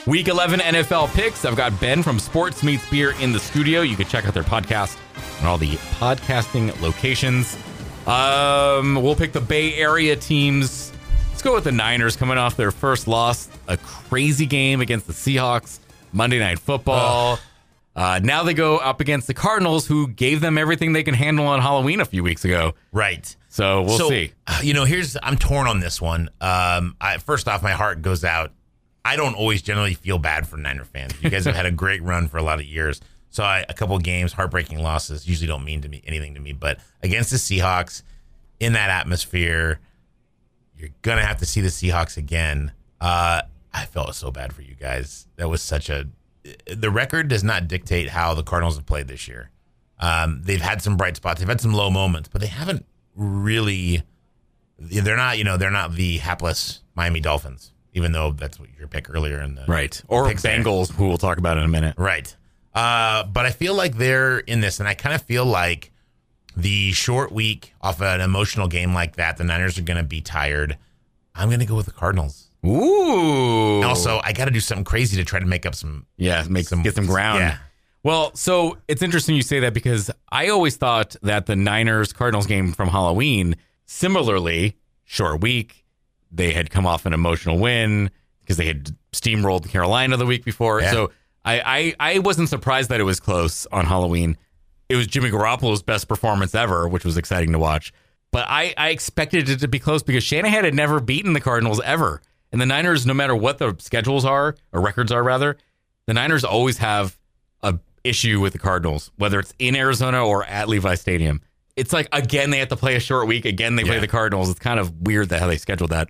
Week 11 NFL picks. I've got Ben from Sports Meets Beer in the studio. You can check out their podcast on all the podcasting locations. We'll pick the Bay Area teams. Let's go with the Niners coming off their first loss. A crazy game against the Seahawks. Monday Night Football. Now they go up against the Cardinals, who gave them everything they can handle on Halloween a few weeks ago. Right. So we'll see. I'm torn on this one. First off, my heart goes out. I don't always generally feel bad for Niner fans. You guys have had a great run for a lot of years. So a couple of games, heartbreaking losses usually don't mean anything to me. But against the Seahawks, in that atmosphere, you're going to have to see the Seahawks again. I felt so bad for you guys. That was the record does not dictate how the Cardinals have played this year. They've had some bright spots. They've had some low moments, but they haven't really, they're not the hapless Miami Dolphins. Even though that's what your pick earlier in the right, or Bengals, who we'll talk about in a minute. Right, but I feel like they're in this, and I kind of feel like the short week off an emotional game like that, the Niners are going to be tired. I'm going to go with the Cardinals. Ooh! And also, I got to do something crazy to try to make up some. Yeah, get some ground. Yeah. Well, so it's interesting you say that because I always thought that the Niners-Cardinals game from Halloween, similarly, short week. They had come off an emotional win because they had steamrolled Carolina the week before. Yeah. So I wasn't surprised that it was close on Halloween. It was Jimmy Garoppolo's best performance ever, which was exciting to watch. But I expected it to be close because Shanahan had never beaten the Cardinals ever. And the Niners, no matter what the schedules are, or records are rather, the Niners always have a issue with the Cardinals, whether it's in Arizona or at Levi Stadium. It's like, again, they have to play a short week. Again, they play the Cardinals. It's kind of weird how they scheduled that.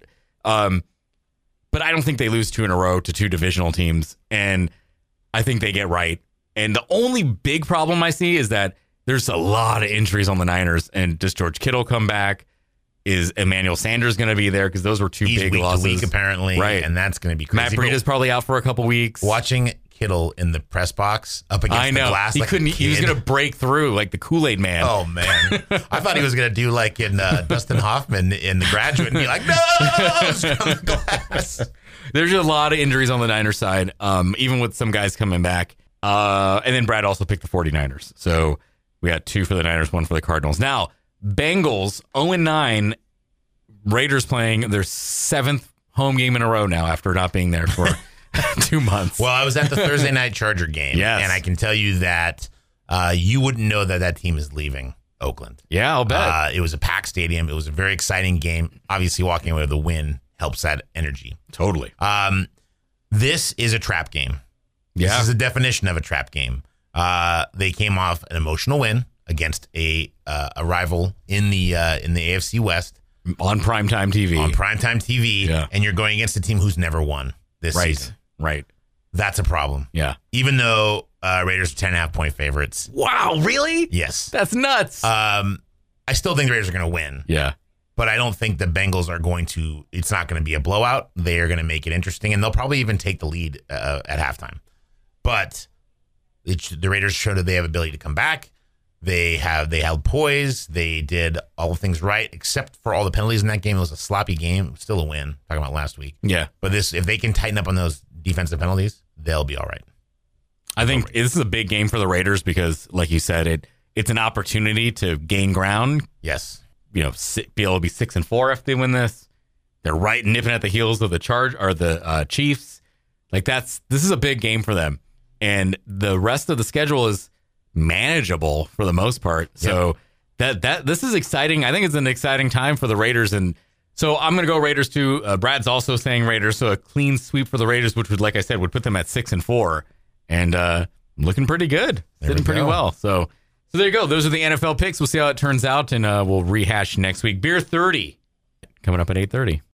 But I don't think they lose 2 in a row to 2 divisional teams. And I think they get right. And the only big problem I see is that there's a lot of injuries on the Niners. And does George Kittle come back? Is Emmanuel Sanders going to be there? Because those were 2 big losses. Week apparently. Right. And that's going to be crazy. Matt Breida's probably out for a couple weeks. Watching Kittle in the press box up against the glass. He couldn't. He was going to break through like the Kool-Aid man. Oh, man. I thought he was going to do like in Dustin Hoffman in The Graduate and be like, no, on the glass. There's a lot of injuries on the Niners side, even with some guys coming back. And then Brad also picked the 49ers. So we got 2 for the Niners, 1 for the Cardinals. Now, Bengals 0-9, Raiders playing their 7th home game in a row now after not being there for 2 months. Well, I was at the Thursday night Charger game, and I can tell you that you wouldn't know that team is leaving Oakland. Yeah, I'll bet. It was a packed stadium. It was a very exciting game. Obviously, walking away with a win helps that energy. Totally. This is a trap game. Yeah. This is a definition of a trap game. They came off an emotional win against a rival in the AFC West on primetime TV. Yeah. And you're going against a team who's never won this season. Right. That's a problem. Yeah. Even though Raiders are 10.5-point favorites. Wow, really? Yes. That's nuts. I still think the Raiders are going to win. Yeah. But I don't think the Bengals are going to, it's not going to be a blowout. They are going to make it interesting, and they'll probably even take the lead at halftime. But the Raiders showed that they have ability to come back. They held poise. They did all the things right, except for all the penalties in that game. It was a sloppy game. Still a win. Talking about last week. Yeah. But if they can tighten up on those defensive penalties, they'll be all right. I think this is a big game for the Raiders because, like you said, it's an opportunity to gain ground. Yes. Be able to be 6-4 if they win this. They're right nipping at the heels of the Chiefs. Like this is a big game for them, and the rest of the schedule is manageable for the most part. So this is exciting. I think it's an exciting time for the Raiders, and so I'm going to go Raiders too. Brad's also saying Raiders, so a clean sweep for the Raiders, which would, like I said, would put them at 6-4, and looking pretty good, sitting pretty well. So there you go. Those are the NFL picks. We'll see how it turns out, and we'll rehash next week. Beer 30 coming up at 8:30.